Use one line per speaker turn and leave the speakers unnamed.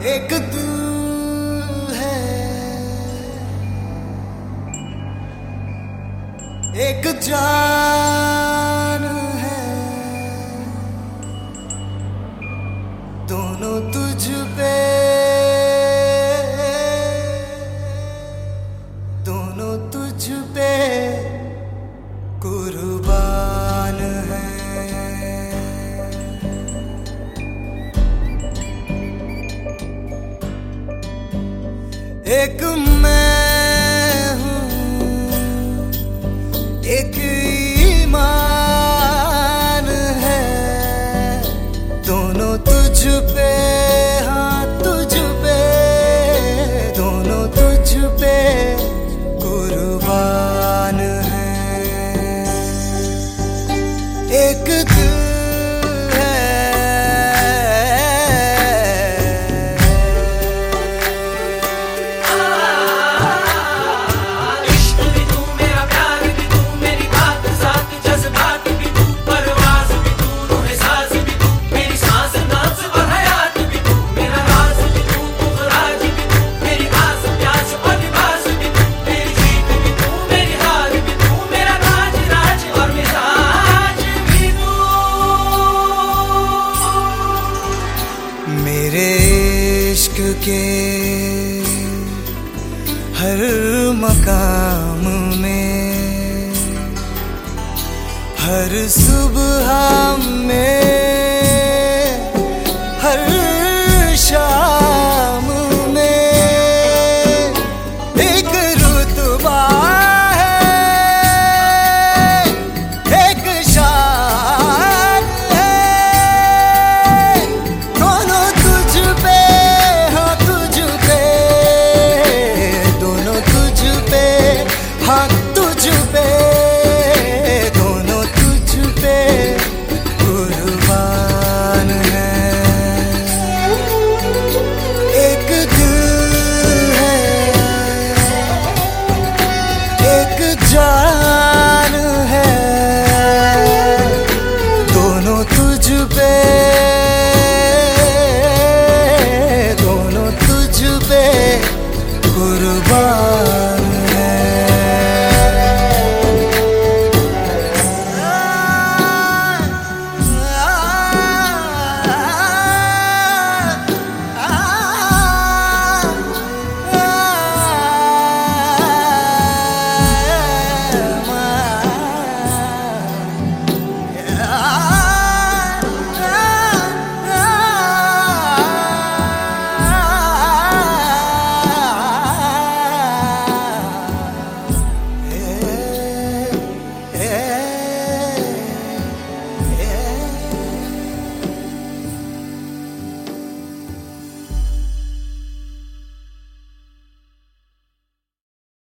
एक तू है, एक जान है, दोनों तुझ पे, दोनों तुझ पे कुर्बान है। एक मैं हूँ, एक ईमान है, दोनों तुझ पे, हाँ तुझ पे, दोनों तुझ पे कुर्बान है। एक दिल मेरे इश्क के हर मकाम में, हर सुबह में